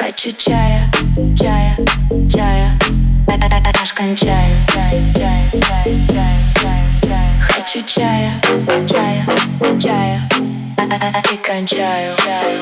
Хочу чая, чая, чая, аж кончаю. Хочу чая, чая, чая, и кончаю.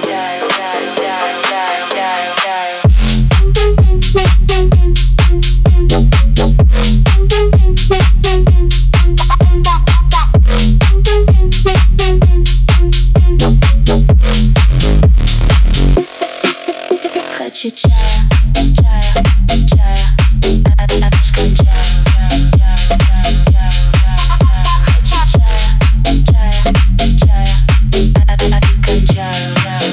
Хочу чая, чая, чая, аж кончаю. Хочу чая, чая, чая, и кончаю.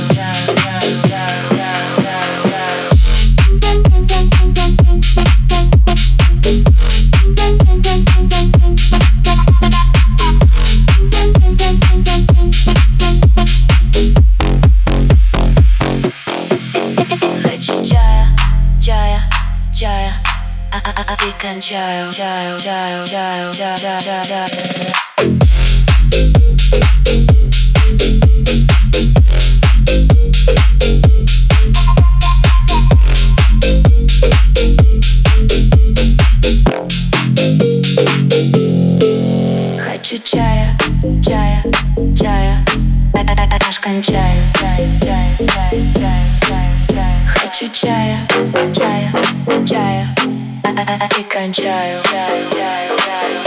Хочу чая, чая, чая, и кончаю. Хочу чая, чая, чая, аж кончаю. Хочу чая, чая, чая, и кончаю.